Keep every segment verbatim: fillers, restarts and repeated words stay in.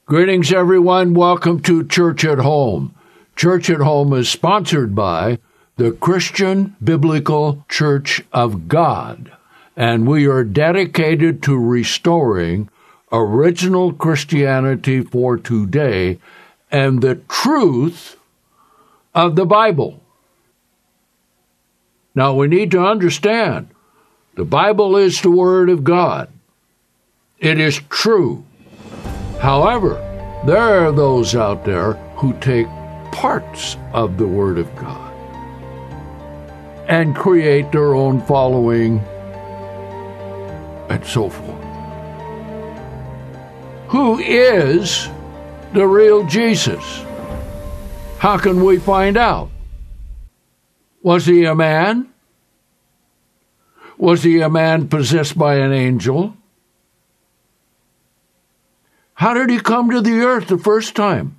Greetings, everyone. Welcome to Church at Home. Church at Home is sponsored by the Christian Biblical Church of God, and we are dedicated to restoring original Christianity for today and the truth of the Bible. Now, we need to understand, the Bible is the Word of God. It is true. However, there are those out there who take parts of the Word of God and create their own following and so forth. Who is the real Jesus? How can we find out? Was he a man? Was he a man possessed by an angel? How did he come to the earth the first time?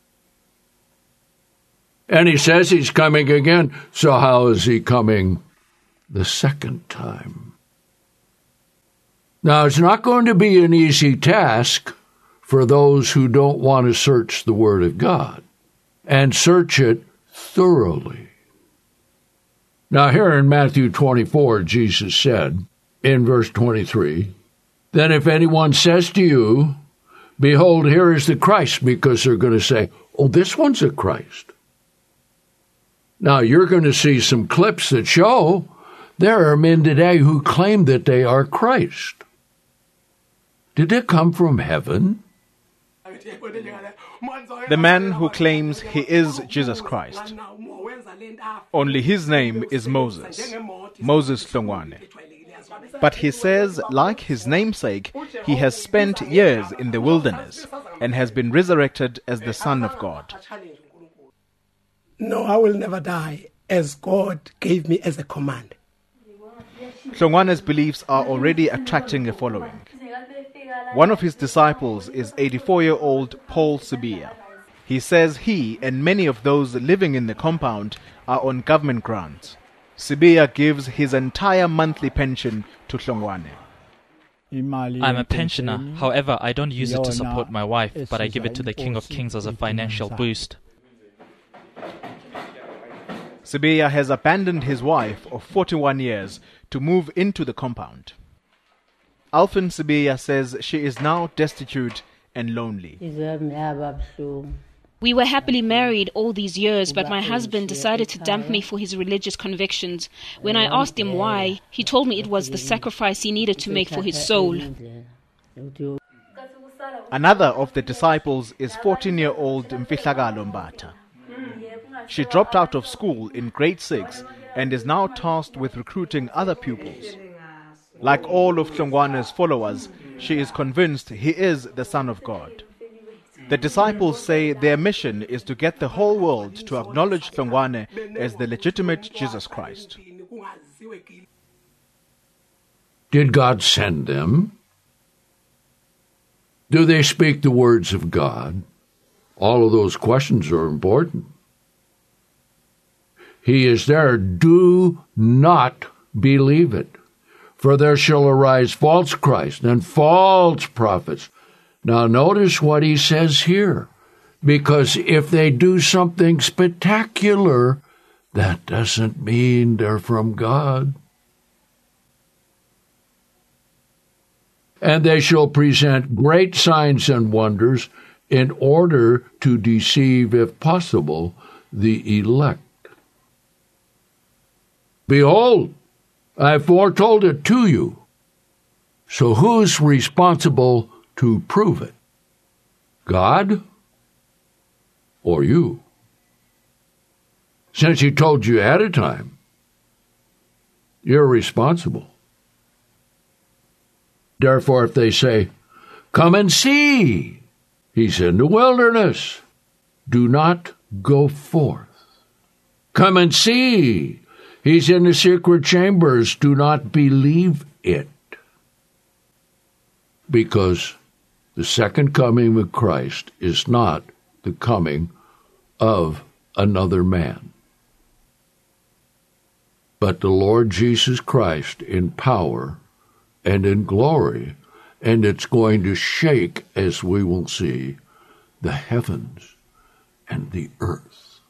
And he says he's coming again, so how is he coming the second time? Now, it's not going to be an easy task for those who don't want to search the Word of God and search it thoroughly. Now, here in Matthew twenty-four, Jesus said in verse twenty-three, "Then if anyone says to you, 'Behold, here is the Christ,' because they're going to say, 'Oh, this one's a Christ.' Now, you're going to see some clips that show there are men today who claim that they are Christ. Did they come from heaven? The man who claims he is Jesus Christ. Only his name is Moses, Moses Hlongwane. But he says, like his namesake, he has spent years in the wilderness and has been resurrected as the Son of God. No, I will never die, as God gave me as a command. Hlongwane's beliefs are already attracting a following. One of his disciples is eighty-four-year-old Paul Sibiya. He says he and many of those living in the compound are on government grants. Sibiya gives his entire monthly pension to Hlongwane. I'm a pensioner. However, I don't use it to support my wife, but I give it to the King of Kings as a financial boost. Sibiya has abandoned his wife of forty-one years to move into the compound. Alfin Sibiya says she is now destitute and lonely. We were happily married all these years, but my husband decided to dump me for his religious convictions. When I asked him why, he told me it was the sacrifice he needed to make for his soul. Another of the disciples is fourteen-year-old Mfihlakalo Mbata. She dropped out of school in grade six and is now tasked with recruiting other pupils. Like all of Hlongwane's followers, she is convinced he is the Son of God. The disciples say their mission is to get the whole world to acknowledge Hlongwane as the legitimate Jesus Christ. Did God send them? Do they speak the words of God? All of those questions are important. He is there. Do not believe it. For there shall arise false Christs and false prophets. Now notice what he says here. Because if they do something spectacular, that doesn't mean they're from God. And they shall present great signs and wonders in order to deceive, if possible, the elect. Behold, I have foretold it to you. So who's responsible to prove it? God or you? Since he told you ahead of time, you're responsible. Therefore, if they say, "Come and see," he's in the wilderness, do not go forth. Come and see, he's in the secret chambers, do not believe it. Because the second coming of Christ is not the coming of another man, but the Lord Jesus Christ in power and in glory, and it's going to shake, as we will see, the heavens and the earth.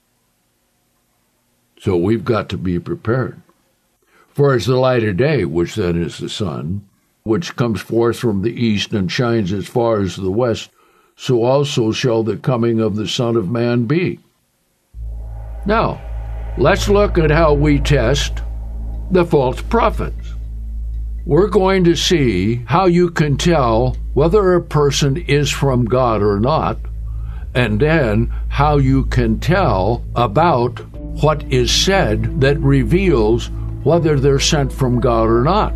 So we've got to be prepared. For as the light of day, which then is the sun, which comes forth from the east and shines as far as the west, so also shall the coming of the Son of Man be. Now, let's look at how we test the false prophets. We're going to see how you can tell whether a person is from God or not, and then how you can tell about what is said that reveals whether they're sent from God or not.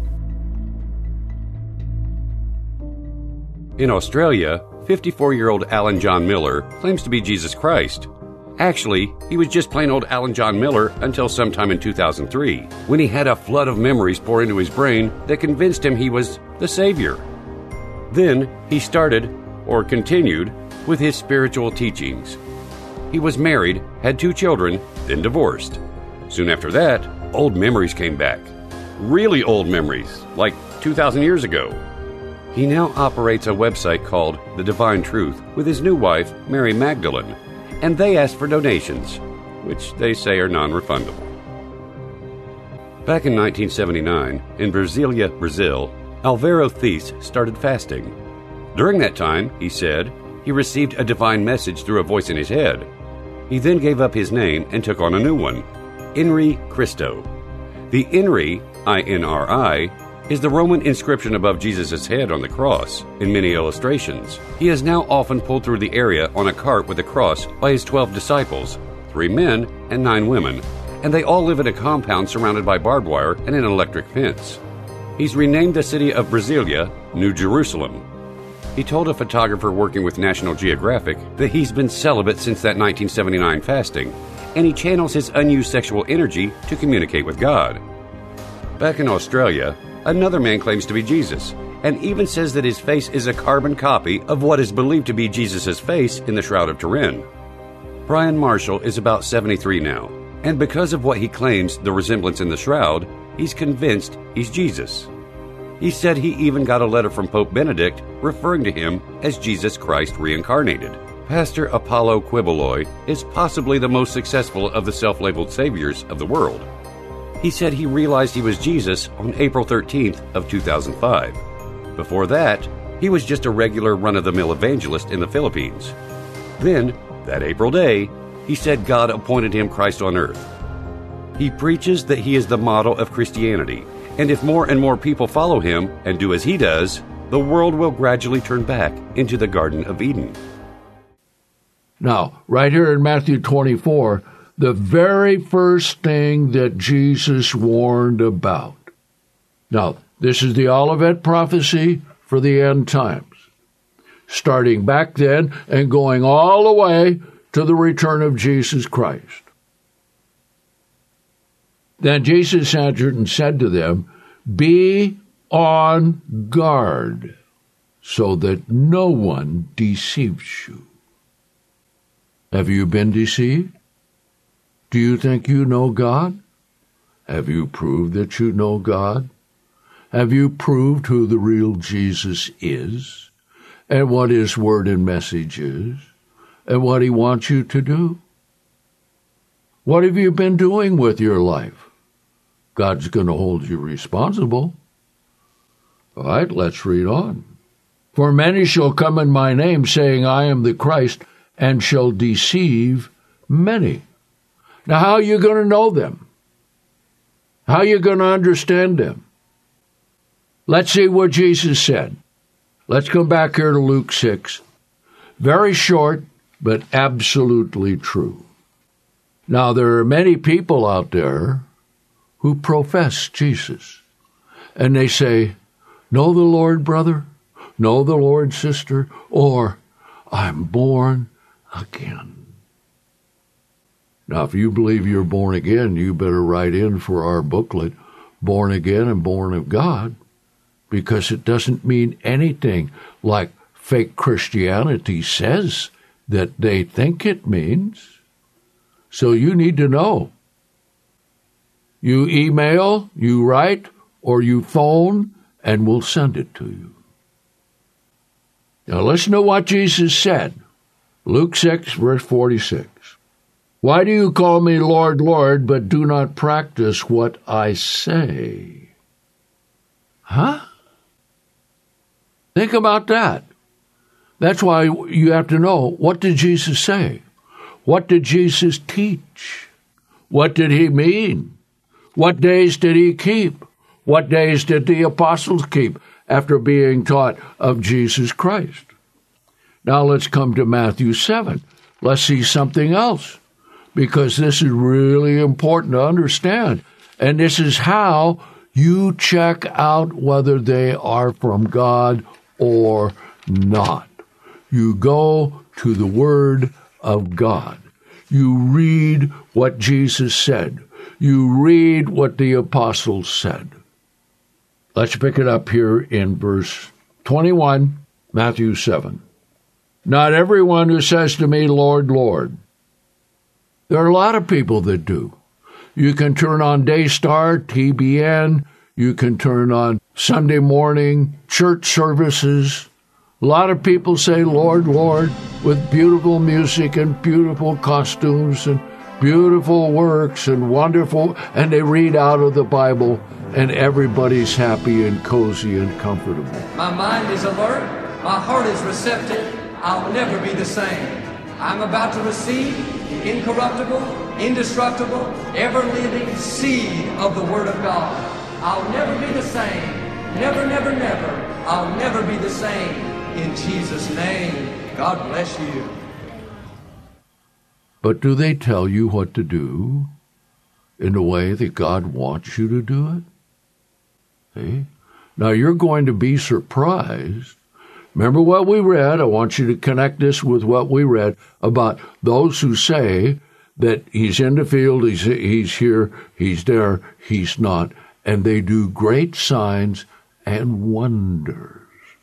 In Australia, fifty-four-year-old Alan John Miller claims to be Jesus Christ. Actually, he was just plain old Alan John Miller until sometime in two thousand three, when he had a flood of memories pour into his brain that convinced him he was the Savior. Then he started, or continued, with his spiritual teachings. He was married, had two children, then divorced. Soon after that, old memories came back. Really old memories, like two thousand years ago. He now operates a website called The Divine Truth with his new wife, Mary Magdalene, and they ask for donations, which they say are non-refundable. Back in nineteen seventy-nine, in Brasilia, Brazil, Alvaro Thies started fasting. During that time, he said, he received a divine message through a voice in his head. He then gave up his name and took on a new one, Inri Christo. The Inri, I N R I, is the Roman inscription above Jesus' head on the cross in many illustrations. He is now often pulled through the area on a cart with a cross by his twelve disciples, three men and nine women, and they all live in a compound surrounded by barbed wire and an electric fence. He's renamed the city of Brasilia New Jerusalem. He told a photographer working with National Geographic that he's been celibate since that nineteen seventy-nine fasting, and he channels his unused sexual energy to communicate with God. Back in Australia, another man claims to be Jesus, and even says that his face is a carbon copy of what is believed to be Jesus' face in the Shroud of Turin. Brian Marshall is about seventy-three now, and because of what he claims the resemblance in the shroud, he's convinced he's Jesus. He said he even got a letter from Pope Benedict referring to him as Jesus Christ reincarnated. Pastor Apollo Quiboloy is possibly the most successful of the self-labeled saviors of the world. He said he realized he was Jesus on April thirteenth of two thousand five. Before that, he was just a regular run-of-the-mill evangelist in the Philippines. Then, that April day, he said God appointed him Christ on earth. He preaches that he is the model of Christianity, and if more and more people follow him and do as he does, the world will gradually turn back into the Garden of Eden. Now, right here in Matthew twenty-four, the very first thing that Jesus warned about. Now, this is the Olivet prophecy for the end times, starting back then and going all the way to the return of Jesus Christ. Then Jesus answered and said to them, "Be on guard, so that no one deceives you." Have you been deceived? Do you think you know God? Have you proved that you know God? Have you proved who the real Jesus is, and what his word and message is, and what he wants you to do? What have you been doing with your life? God's going to hold you responsible. All right, let's read on. "For many shall come in my name, saying, I am the Christ, and shall deceive many." Now, how are you going to know them? How are you going to understand them? Let's see what Jesus said. Let's come back here to Luke six. Very short, but absolutely true. Now, there are many people out there who profess Jesus. And they say, "Know the Lord, brother? Know the Lord, sister?" Or, "I'm born again." Now, if you believe you're born again, you better write in for our booklet, Born Again and Born of God, because it doesn't mean anything like fake Christianity says that they think it means. So you need to know. You email, you write, or you phone, and we'll send it to you. Now listen to what Jesus said. Luke six, verse forty-six. Why do you call me Lord, Lord, but do not practice what I say? Huh? Think about that. That's why you have to know, what did Jesus say? What did Jesus teach? What did he mean? What days did he keep? What days did the apostles keep after being taught of Jesus Christ? Now let's come to Matthew seven. Let's see something else, because this is really important to understand. And this is how you check out whether they are from God or not. You go to the Word of God. You read what Jesus said. You read what the apostles said. Let's pick it up here in verse twenty-one, Matthew seven. Not everyone who says to me, Lord, Lord. There are a lot of people that do. You can turn on Daystar, T B N. You can turn on Sunday morning church services. A lot of people say, Lord, Lord, with beautiful music and beautiful costumes and beautiful works and wonderful, and they read out of the Bible, and everybody's happy and cozy and comfortable. My mind is alert. My heart is receptive. I'll never be the same. I'm about to receive the incorruptible, indestructible, ever-living seed of the Word of God. I'll never be the same. Never, never, never. I'll never be the same. In Jesus' name, God bless you. But do they tell you what to do in the way that God wants you to do it? See? Now you're going to be surprised. Remember what we read. I want you to connect this with what we read about those who say that he's in the field, he's, he's here, he's there, he's not, and they do great signs and wonders.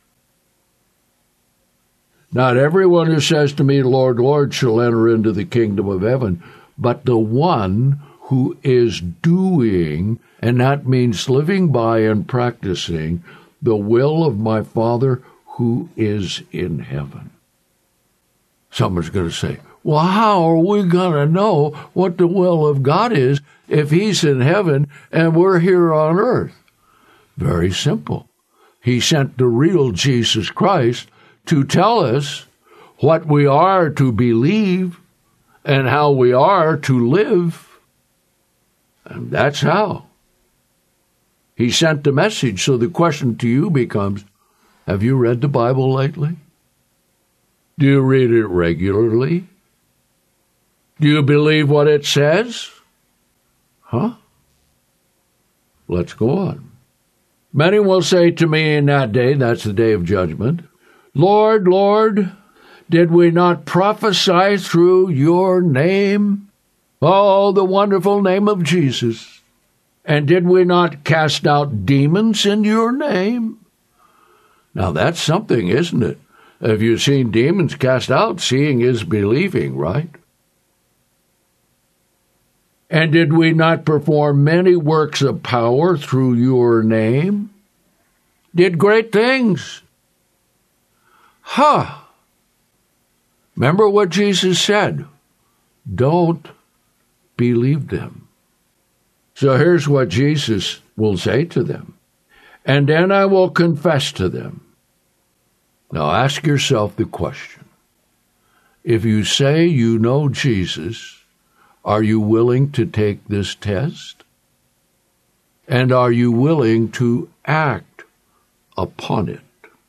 Not everyone who says to me, Lord, Lord, shall enter into the kingdom of heaven, but the one who is doing, and that means living by and practicing, the will of my Father who is in heaven. Someone's going to say, well, how are we going to know what the will of God is if he's in heaven and we're here on earth? Very simple. He sent the real Jesus Christ to tell us what we are to believe and how we are to live. And that's how. He sent the message. So the question to you becomes, have you read the Bible lately? Do you read it regularly? Do you believe what it says? Huh? Let's go on. Many will say to me in that day, that's the day of judgment, Lord, Lord, did we not prophesy through your name? Oh, the wonderful name of Jesus. And did we not cast out demons in your name? Now that's something, isn't it? If you've seen demons cast out, seeing is believing, right? And did we not perform many works of power through your name? Did great things. Huh. Remember what Jesus said. Don't believe them. So here's what Jesus will say to them. And then I will confess to them. Now ask yourself the question. If you say you know Jesus, are you willing to take this test? And are you willing to act upon it?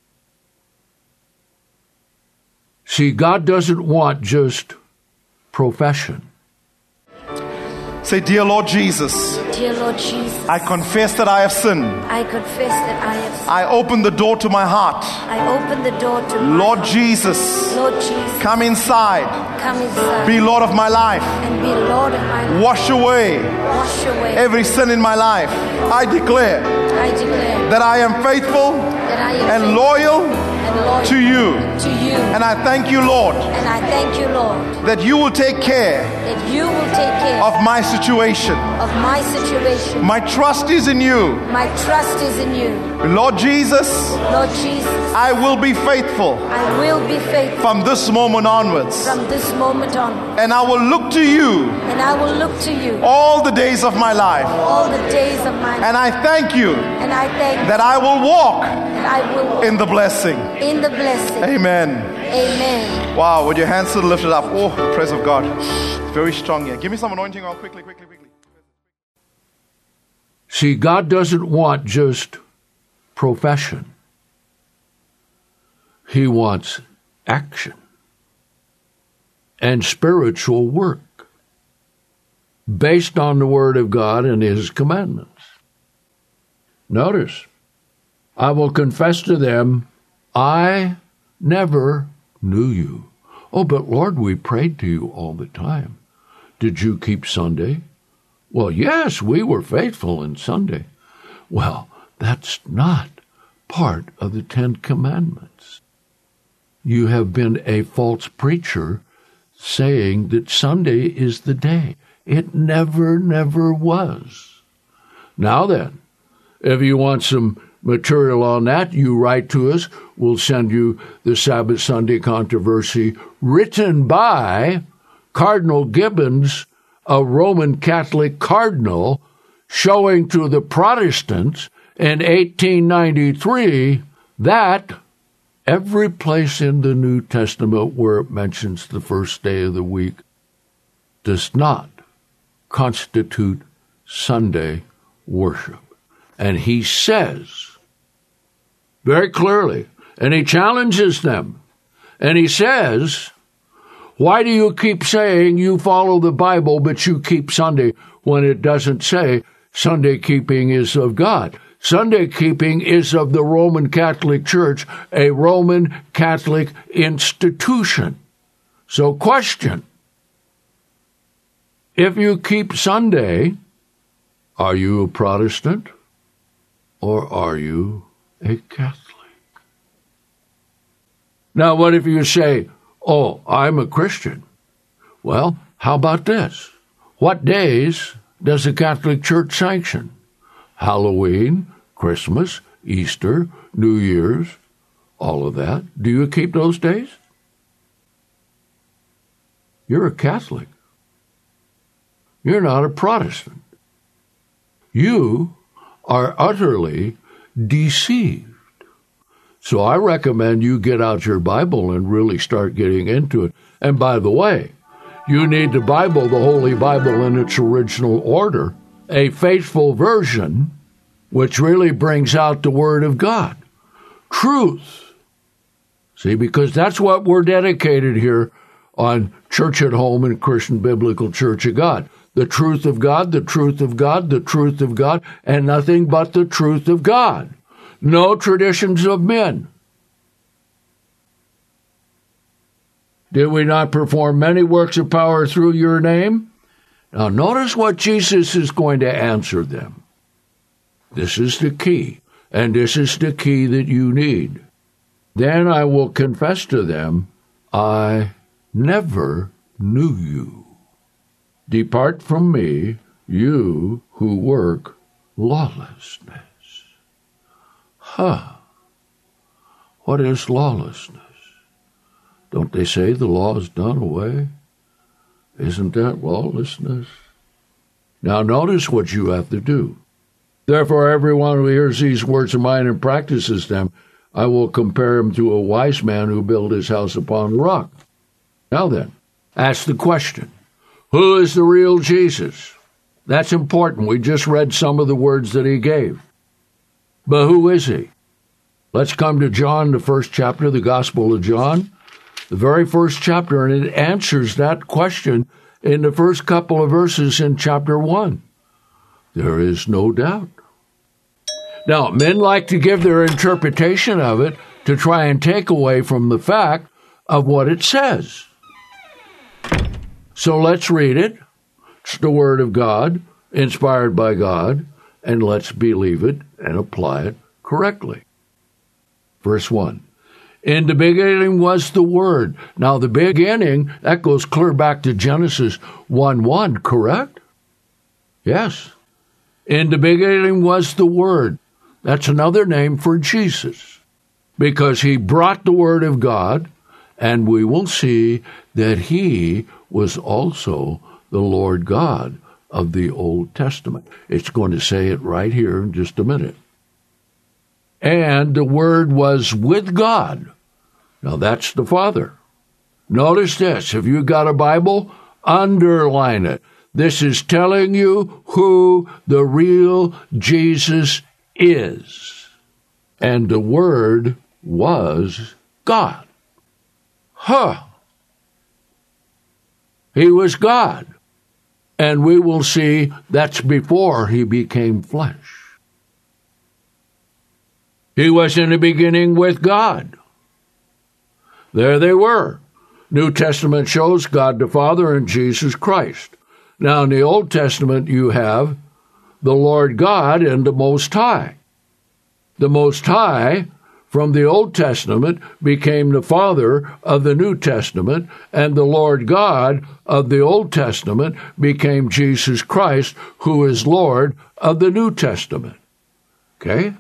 See, God doesn't want just profession. Say, Dear Lord Jesus. Dear Lord Jesus. I confess that I have sinned. I confess that I have sinned. I open the door to my heart. I open the door to my Lord heart. Jesus. Lord Jesus. Come inside. Come inside. Be Lord of my life. And be Lord of my life. Wash away. Wash away. Every sin in my life. I declare. I declare. That I am faithful. That I am and faithful loyal. And loyal to you. to you. And I thank you, Lord, And I thank you, Lord, that you will take care that you will take care of my situation. of my situation. My trust is in you. My trust is in you. Lord Jesus, Lord Jesus, I will be faithful I will be faithful from this moment onwards. from this moment on. And I will look to you And I will look to you all the days of my life. all the days of my life. And I thank you And I thank that I will walk that I will walk in the blessing. in the blessing. Amen. Amen. Wow, with your hands still lifted up. Oh, the praise of God. Very strong here. Give me some anointing oil quickly, quickly, quickly. See, God doesn't want just profession. He wants action and spiritual work based on the Word of God and His commandments. Notice, I will confess to them, I never knew you. Oh, but Lord, we prayed to you all the time. Did you keep Sunday? Well, yes, we were faithful in Sunday. Well, that's not part of the Ten Commandments. You have been a false preacher saying that Sunday is the day. It never, never was. Now then, if you want some material on that, you write to us. We'll send you the Sabbath Sunday Controversy written by Cardinal Gibbons, a Roman Catholic cardinal, showing to the Protestants in eighteen ninety-three that every place in the New Testament where it mentions the first day of the week does not constitute Sunday worship. And he says very clearly, and he challenges them, and he says, why do you keep saying you follow the Bible, but you keep Sunday when it doesn't say Sunday keeping is of God? Sunday keeping is of the Roman Catholic Church, a Roman Catholic institution. So question, if you keep Sunday, are you a Protestant or are you a Catholic? Now, what if you say, oh, I'm a Christian? Well, how about this? What days does the Catholic Church sanction? Halloween, Christmas, Easter, New Year's, all of that. Do you keep those days? You're a Catholic. You're not a Protestant. You are utterly deceived. So I recommend you get out your Bible and really start getting into it. And by the way, you need the Bible, the Holy Bible in its original order, a faithful version, which really brings out the Word of God. Truth. See, because that's what we're dedicated here on Church at Home and Christian Biblical Church of God. The truth of God, the truth of God, the truth of God, and nothing but the truth of God. No traditions of men. Did we not perform many works of power through your name? Now notice what Jesus is going to answer them. This is the key, and this is the key that you need. Then I will confess to them, I never knew you. Depart from me, you who work lawlessness. Huh. What is lawlessness? Don't they say the law is done away? Isn't that lawlessness? Now notice what you have to do. Therefore, everyone who hears these words of mine and practices them, I will compare him to a wise man who built his house upon a rock. Now then, ask the question, who is the real Jesus? That's important. We just read some of the words that he gave. But who is he? Let's come to John, the first chapter of the Gospel of John, the very first chapter, and it answers that question in the first couple of verses in chapter one. There is no doubt. Now, men like to give their interpretation of it to try and take away from the fact of what it says. So let's read it. It's the Word of God, inspired by God, and let's believe it and apply it correctly. Verse one, In the beginning was the Word. Now, the beginning, that goes clear back to Genesis one one, correct? Yes. In the beginning was the Word. That's another name for Jesus, because he brought the Word of God, and we will see that he was also the Lord God of the Old Testament. It's going to say it right here in just a minute. And the Word was with God. Now that's the Father. Notice this. If you've got a Bible, underline it. This is telling you who the real Jesus is. And the Word was God. Huh. He was God. And we will see that's before he became flesh. He was in the beginning with God. There they were. New Testament shows God the Father and Jesus Christ. Now in the Old Testament you have the Lord God and the Most High. The Most High from the Old Testament became the Father of the New Testament, and the Lord God of the Old Testament became Jesus Christ, who is Lord of the New Testament. Okay?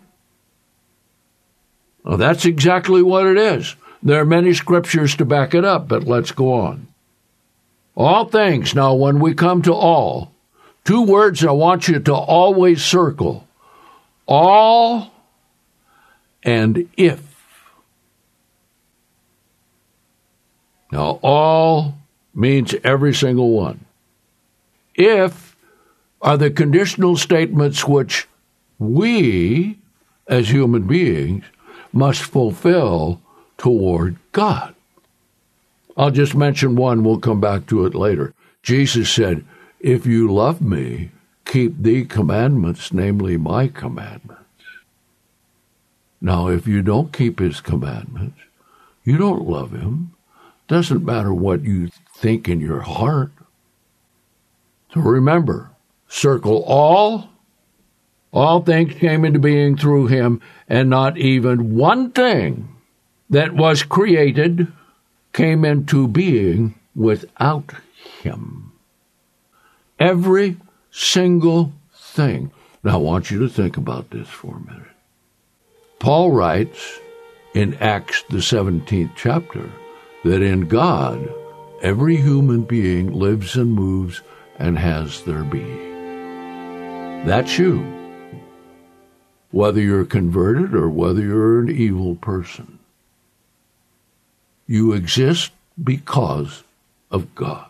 Well, that's exactly what it is. There are many scriptures to back it up, but let's go on. All things. Now, when we come to all, two words I want you to always circle. All and if. Now, all means every single one. If are the conditional statements which we, as human beings, must fulfill toward God. I'll just mention one. We'll come back to it later. Jesus said, if you love me, keep the commandments, namely my commandments. Now, if you don't keep his commandments, you don't love him. Doesn't matter what you think in your heart. So remember, circle all. All things came into being through him, and not even one thing that was created came into being without him. Every single thing. Now, I want you to think about this for a minute. Paul writes in Acts, the seventeenth chapter, that in God, every human being lives and moves and has their being. That's you. Whether you're converted or whether you're an evil person. You exist because of God.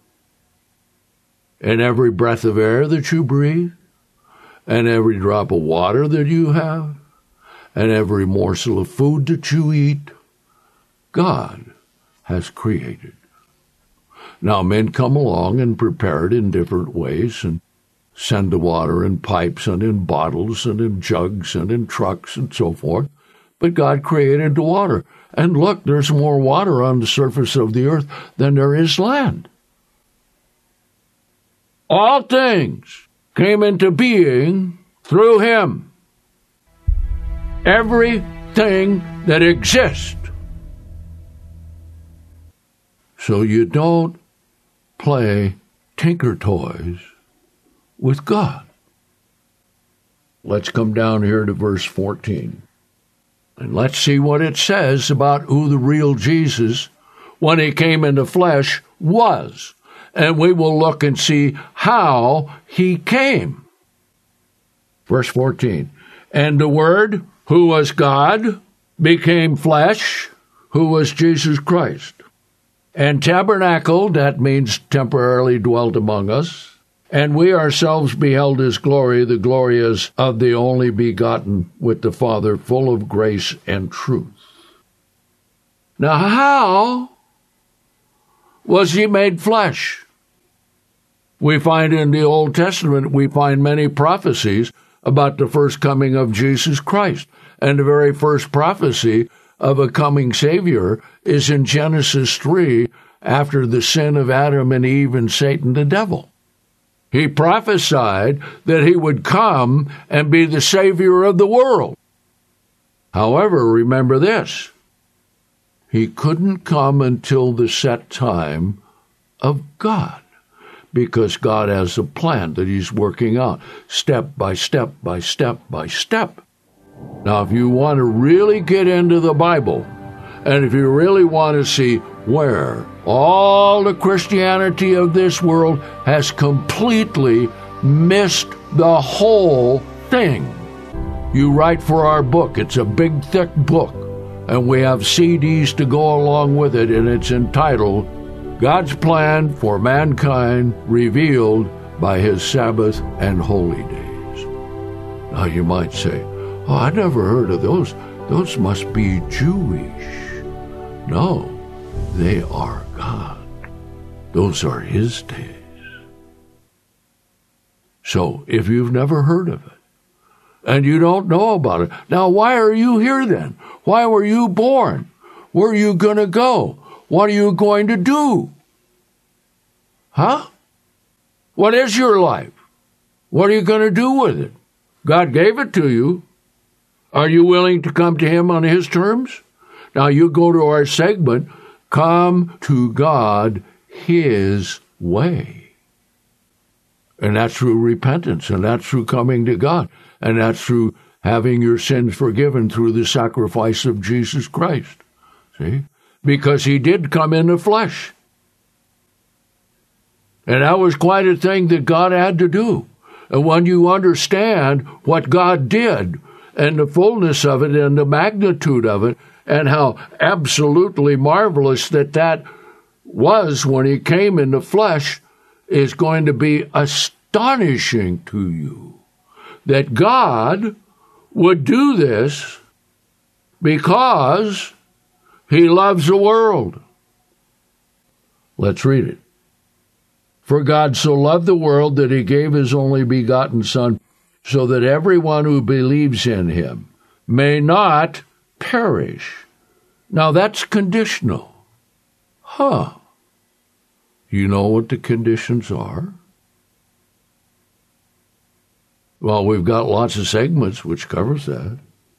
And every breath of air that you breathe, and every drop of water that you have, and every morsel of food that you eat, God has created. Now, men come along and prepare it in different ways and send the water in pipes and in bottles and in jugs and in trucks and so forth. But God created the water. And look, there's more water on the surface of the earth than there is land. All things came into being through him. Everything that exists. So you don't play tinker toys with God. Let's come down here to verse fourteen. And let's see what it says about who the real Jesus, when he came into flesh, was. And we will look and see how he came. Verse fourteen. And the Word, who was God, became flesh, who was Jesus Christ. And tabernacled, that means temporarily dwelt among us. And we ourselves beheld his glory, the glory as of the only begotten with the Father, full of grace and truth. Now, how was he made flesh? We find in the Old Testament, we find many prophecies about the first coming of Jesus Christ. And the very first prophecy of a coming Savior is in Genesis three, after the sin of Adam and Eve and Satan the devil. He prophesied that he would come and be the Savior of the world. However, remember this. he couldn't come until the set time of God, because God has a plan that he's working out step by step by step by step. Now, if you want to really get into the Bible, and if you really want to see where all the Christianity of this world has completely missed the whole thing, you write for our book. It's a big, thick book, and we have C Ds to go along with it, and it's entitled God's Plan for Mankind Revealed by His Sabbath and Holy Days. Now you might say, oh, I never heard of those. Those must be Jewish. No, they are God. Those are His days. So, if you've never heard of it, and you don't know about it, now why are you here then? Why were you born? Where are you going to go? What are you going to do? Huh? What is your life? What are you going to do with it? God gave it to you. Are you willing to come to Him on His terms? Now you go to our segment, Come to God His Way. And that's through repentance, and that's through coming to God, and that's through having your sins forgiven through the sacrifice of Jesus Christ. See? Because He did come in the flesh. And that was quite a thing that God had to do. And when you understand what God did, and the fullness of it, and the magnitude of it, and how absolutely marvelous that that was when He came in the flesh, is going to be astonishing to you. That God would do this because He loves the world. Let's read it. For God so loved the world that He gave His only begotten Son, so that everyone who believes in Him may not perish. Now that's conditional. Huh. You know what the conditions are? Well, we've got lots of segments which covers that.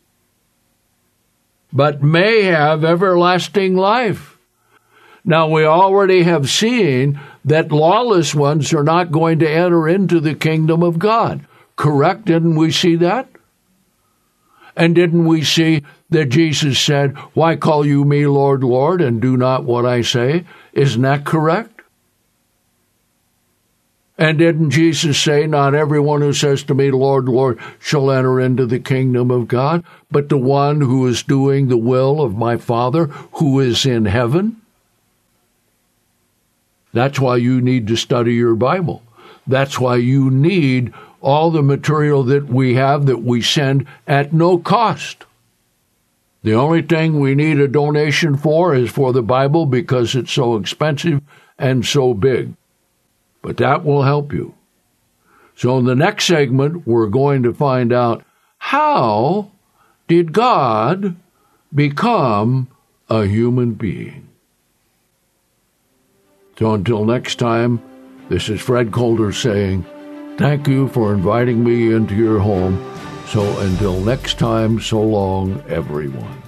But may have everlasting life. Now, we already have seen that lawless ones are not going to enter into the kingdom of God. Correct? Didn't we see that? And didn't we see that Jesus said, why call you me Lord, Lord, and do not what I say? Isn't that correct? And didn't Jesus say, not everyone who says to me, Lord, Lord, shall enter into the kingdom of God, but the one who is doing the will of my Father who is in heaven? That's why you need to study your Bible. That's why you need all the material that we have that we send at no cost. The only thing we need a donation for is for the Bible because it's so expensive and so big. But that will help you. So in the next segment, we're going to find out, how did God become a human being? So until next time, this is Fred Calder saying, thank you for inviting me into your home. So until next time, so long, everyone.